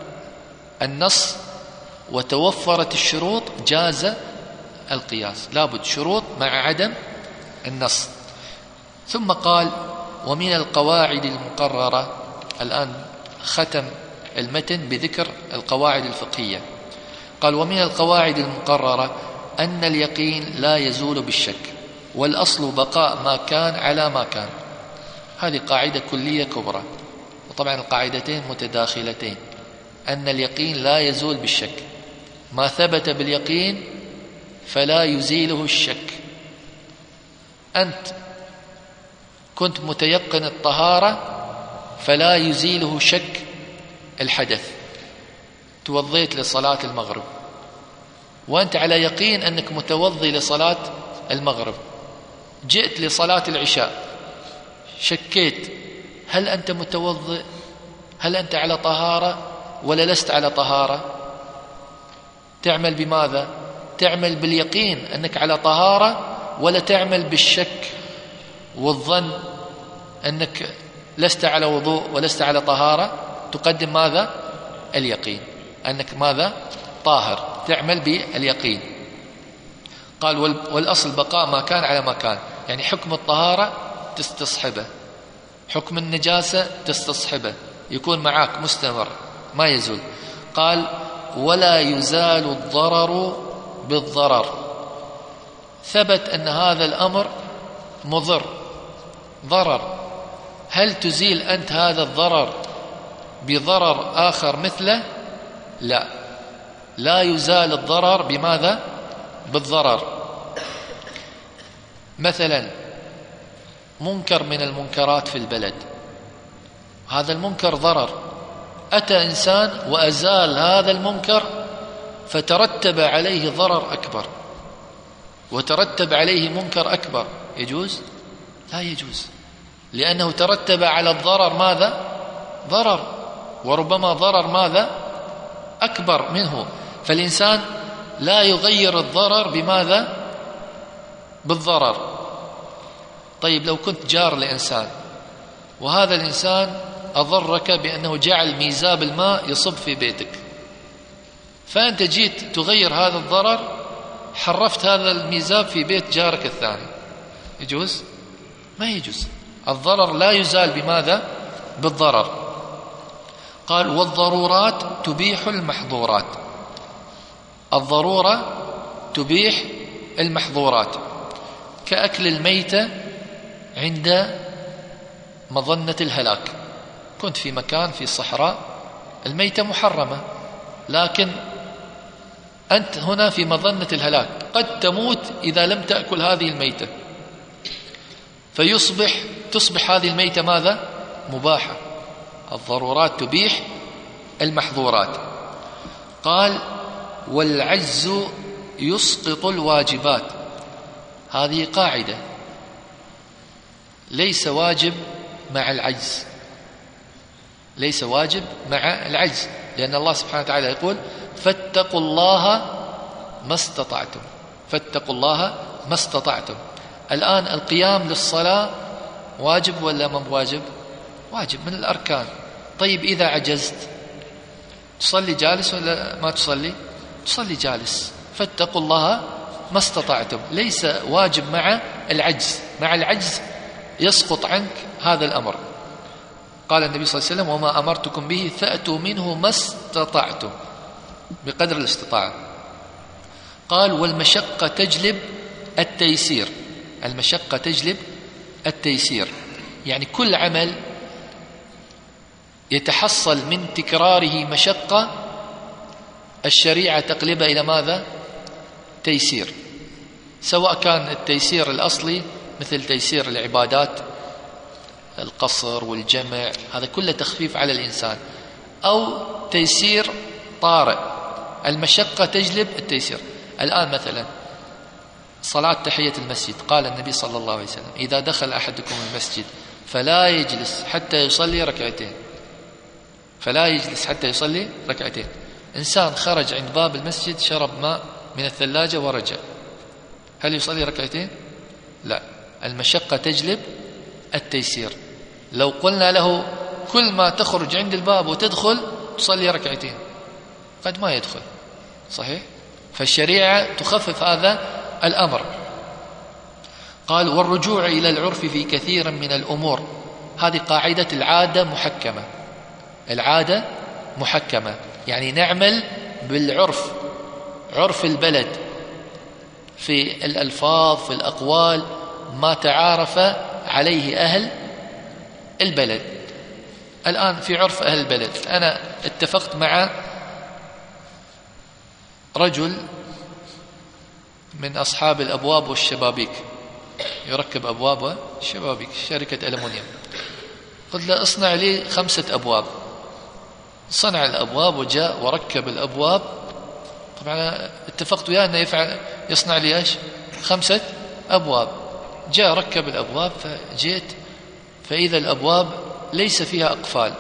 Speaker 2: النص وتوفرت الشروط جاز القياس. لابد شروط مع عدم النص. ثم قال ومن القواعد المقررة. الآن ختم المتن بذكر القواعد الفقهية. قال ومن القواعد المقررة أن اليقين لا يزول بالشك، والأصل بقاء ما كان على ما كان. هذه قاعدة كلية كبرى، وطبعا القاعدتين متداخلتين. أن اليقين لا يزول بالشك، ما ثبت باليقين فلا يزيله الشك. أنت كنت متيقن الطهارة فلا يزيله شك الحدث. توضيت لصلاة المغرب وأنت على يقين أنك متوضي لصلاة المغرب، جئت لصلاة العشاء شكيت هل أنت متوضئ، هل أنت على طهارة ولا لست على طهارة؟ تعمل بماذا؟ تعمل باليقين أنك على طهارة ولا تعمل بالشك والظن أنك لست على وضوء ولست على طهارة؟ تقدم ماذا؟ اليقين أنك ماذا؟ طاهر. تعمل باليقين. قال والأصل بقاء ما كان على ما كان، يعني حكم الطهارة تستصحبه، حكم النجاسة تستصحبه، يكون معك مستمر ما يزول. قال ولا يزال الضرر بالضرر. ثبت أن هذا الأمر مضر، ضرر، هل تزيل أنت هذا الضرر بضرر آخر مثله؟ لا، لا يزال الضرر بماذا؟ بالضرر. مثلا منكر من المنكرات في البلد، هذا المنكر ضرر، أتى إنسان وأزال هذا المنكر فترتب عليه ضرر أكبر وترتب عليه منكر أكبر، يجوز؟ لا يجوز، لأنه ترتب على الضرر ماذا؟ ضرر، وربما ضرر ماذا؟ أكبر منه. فالإنسان لا يغير الضرر بماذا؟ بالضرر. طيب لو كنت جار لإنسان وهذا الإنسان أضرك بأنه جعل ميزاب الماء يصب في بيتك، فأنت جيت تغير هذا الضرر، حرفت هذا الميزاب في بيت جارك الثاني، يجوز؟ ما يجوز. الضرر لا يزال بماذا؟ بالضرر. قال والضرورات تبيح المحظورات. الضرورة تبيح المحظورات، كأكل الميتة عند مظنة الهلاك. كنت في مكان في الصحراء، الميتة محرمة، لكن أنت هنا في مظنة الهلاك، قد تموت إذا لم تأكل هذه الميتة، تصبح هذه الميتة ماذا؟ مباحة. الضرورات تبيح المحظورات. قال والعجز يسقط الواجبات. هذه قاعدة، ليس واجب مع العجز، ليس واجب مع العجز، لأن الله سبحانه وتعالى يقول فاتقوا الله ما استطعتم، فاتقوا الله ما استطعتم. الآن القيام للصلاة واجب ولا ما واجب؟ واجب من الأركان. طيب إذا عجزت تصلي جالس ولا ما تصلي؟ تصلي جالس. فاتقوا الله ما استطعتم، ليس واجب مع العجز، مع العجز يسقط عنك هذا الأمر. قال النبي صلى الله عليه وسلم وما أمرتكم به فأتوا منه ما استطعتم، بقدر الاستطاعة. قال والمشقة تجلب التيسير. المشقة تجلب التيسير، يعني كل عمل يتحصل من تكراره مشقة الشريعة تقلبها إلى ماذا؟ تيسير. سواء كان التيسير الأصلي مثل تيسير العبادات، القصر والجمع، هذا كله تخفيف على الإنسان، أو تيسير طارئ، المشقة تجلب التيسير. الآن مثلا صلاة تحية المسجد، قال النبي صلى الله عليه وسلم: إذا دخل أحدكم المسجد فلا يجلس حتى يصلي ركعتين، فلا يجلس حتى يصلي ركعتين. إنسان خرج عند باب المسجد، شرب ماء من الثلاجة ورجع، هل يصلي ركعتين؟ لا، المشقة تجلب التيسير. لو قلنا له كل ما تخرج عند الباب وتدخل تصلي ركعتين، قد ما يدخل، صحيح؟ فالشريعة تخفف هذا الأمر. قال: والرجوع إلى العرف في كثير من الأمور، هذه قاعدة العادة محكمة. العادة محكمة يعني نعمل بالعرف، عرف البلد، في الألفاظ، في الأقوال، ما تعارف عليه أهل البلد. الآن في عرف أهل البلد، أنا اتفقت مع رجل من أصحاب الأبواب والشبابيك، يركب أبواب وشبابيك، شركة ألمونيوم، قلت له: اصنع لي 5 أبواب. صنع الأبواب وجاء وركب الأبواب. طبعا اتفقت وياه أنه يصنع لي إيش؟ 5 أبواب. جاء ركب الأبواب، فجيت فإذا الأبواب ليس فيها أقفال،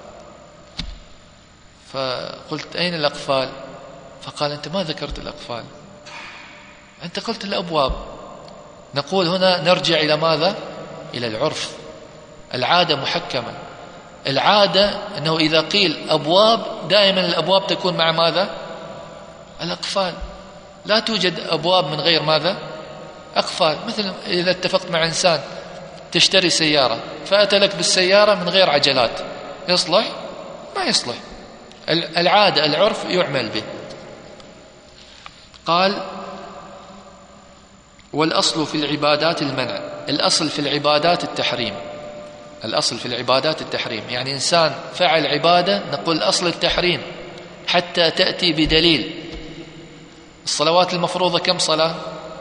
Speaker 2: فقلت: أين الأقفال؟ فقال: أنت ما ذكرت الأقفال، أنت قلت الأبواب. نقول هنا نرجع إلى ماذا؟ إلى العرف. العادة محكمة. العادة أنه إذا قيل أبواب، دائما الأبواب تكون مع ماذا؟ الأقفال. لا توجد أبواب من غير ماذا؟ أقفال. مثل إذا اتفقت مع إنسان تشتري سيارة، فأتى لك بالسيارة من غير عجلات، يصلح؟ ما يصلح. العادة، العرف يعمل به. قال: والأصل في العبادات المنع. الأصل في العبادات التحريم. الأصل في العبادات التحريم، يعني إنسان فعل عبادة نقول أصل التحريم حتى تأتي بدليل. الصلوات المفروضة كم صلاة؟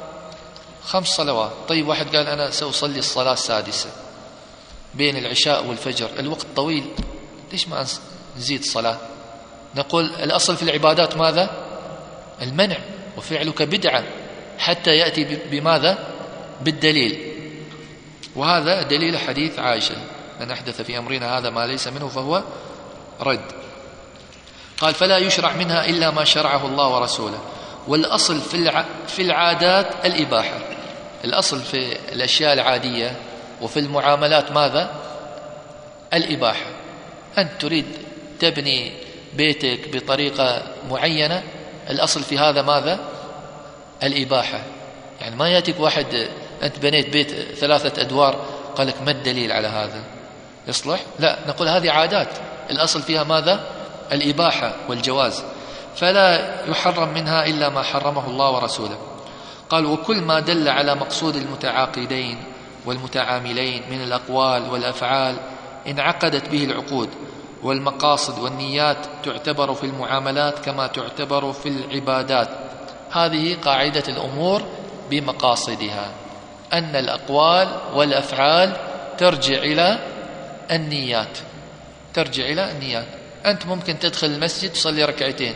Speaker 2: 5 صلوات. طيب واحد قال: أنا سأصلي الصلاة السادسة بين العشاء والفجر، الوقت طويل، ليش ما نزيد صلاة؟ نقول الأصل في العبادات ماذا؟ المنع، وفعلك بدعة حتى يأتي بماذا؟ بالدليل. وهذا دليل حديث عائشة: من أحدث في أمرنا هذا ما ليس منه فهو رد. قال: فلا يشرع منها إلا ما شرعه الله ورسوله. والأصل في العادات الإباحة. الأصل في الأشياء العادية وفي المعاملات ماذا؟ الإباحة. أنت تريد تبني بيتك بطريقة معينة، الأصل في هذا ماذا؟ الإباحة. يعني ما يأتيك واحد أنت بنيت بيت 3 أدوار قال لك ما الدليل على هذا؟ يصلح؟ لا، نقول هذه عادات، الأصل فيها ماذا؟ الإباحة والجواز. فلا يحرم منها إلا ما حرمه الله ورسوله. قال: وكل ما دل على مقصود المتعاقدين والمتعاملين من الأقوال والأفعال انعقدت به العقود، والمقاصد والنيات تعتبر في المعاملات كما تعتبر في العبادات. هذه قاعدة الأمور بمقاصدها، أن الأقوال والأفعال ترجع إلى النيات، ترجع إلى النيات. أنت ممكن تدخل المسجد تصلي ركعتين،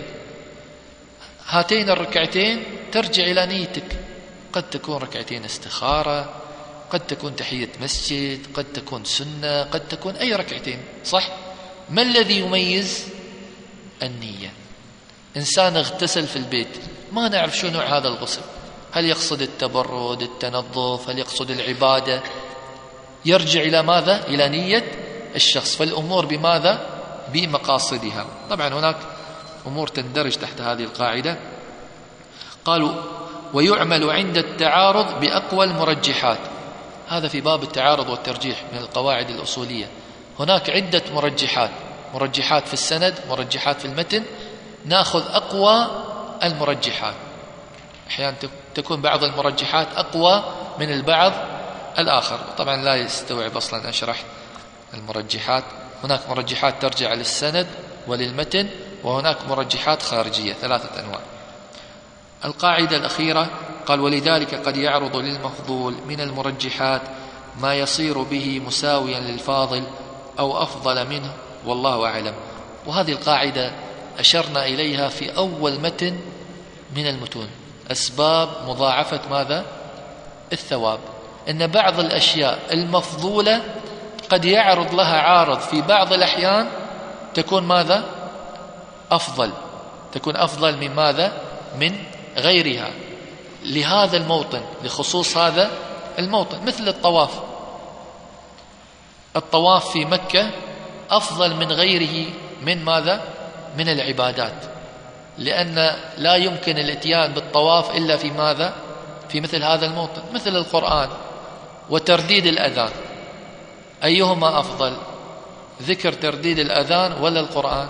Speaker 2: هاتين الركعتين ترجع إلى نيتك، قد تكون ركعتين استخارة، قد تكون تحية مسجد، قد تكون سنة، قد تكون أي ركعتين، صح؟ ما الذي يميز؟ النية. إنسان اغتسل في البيت، ما نعرف شو نوع هذا الغسل، هل يقصد التبرد، التنظف، هل يقصد العبادة؟ يرجع إلى ماذا؟ إلى نية الشخص. فالأمور بماذا؟ بمقاصدها. طبعا هناك أمور تندرج تحت هذه القاعدة. قالوا: ويعمل عند التعارض بأقوى المرجحات. هذا في باب التعارض والترجيح من القواعد الأصولية. هناك عدة مرجحات، مرجحات في السند، مرجحات في المتن، نأخذ أقوى المرجحات. أحيانا تكون بعض المرجحات أقوى من البعض الآخر، طبعا لا يستوعب أصلا أشرح المرجحات. هناك مرجحات ترجع للسند وللمتن، وهناك مرجحات خارجية، 3 أنواع. القاعدة الأخيرة قال ولذلك قد يعرض للمفضول من المرجحات ما يصير به مساويا للفاضل أو أفضل منه والله أعلم. وهذه القاعدة أشرنا إليها في أول متن من المتون، أسباب مضاعفة ماذا؟ الثواب. إن بعض الأشياء المفضولة قد يعرض لها عارض في بعض الأحيان تكون ماذا؟ أفضل، تكون أفضل من ماذا؟ من غيرها، لهذا الموطن، لخصوص هذا الموطن. مثل الطواف، الطواف في مكة أفضل من غيره من ماذا؟ من العبادات، لأن لا يمكن الاتيان بالطواف إلا في ماذا؟ في مثل هذا الموطن. مثل القرآن وترديد الأذان، أيهما أفضل؟ ذكر ترديد الأذان ولا القرآن؟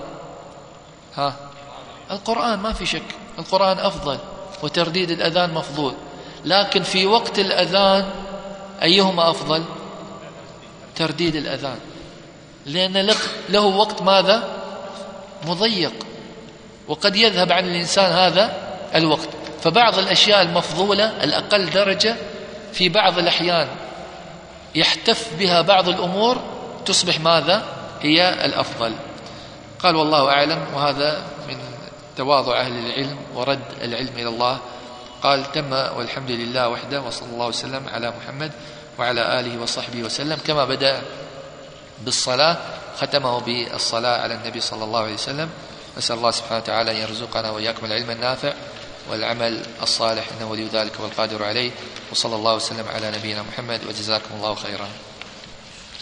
Speaker 2: القرآن ما في شك، القرآن أفضل وترديد الأذان مفضول. لكن في وقت الأذان أيهما أفضل؟ ترديد الأذان، لأن له وقت ماذا؟ مضيق، وقد يذهب عن الإنسان هذا الوقت. فبعض الأشياء المفضولة الأقل درجة في بعض الأحيان يحتف بها بعض الأمور تصبح ماذا؟ هي الأفضل. قال والله أعلم. وهذا من تواضع أهل العلم ورد العلم إلى الله. قال تم والحمد لله وحده، وصلى الله وسلم على محمد وعلى آله وصحبه وسلم. كما بدأ بالصلاة ختمه بالصلاة على النبي صلى الله عليه وسلم. نسأل الله سبحانه وتعالى أن يرزقنا وإياكم العلم النافع والعمل الصالح، إنه ولي ذلك والقادر عليه. وصلى الله وسلم على نبينا محمد، وجزاكم الله خيرا.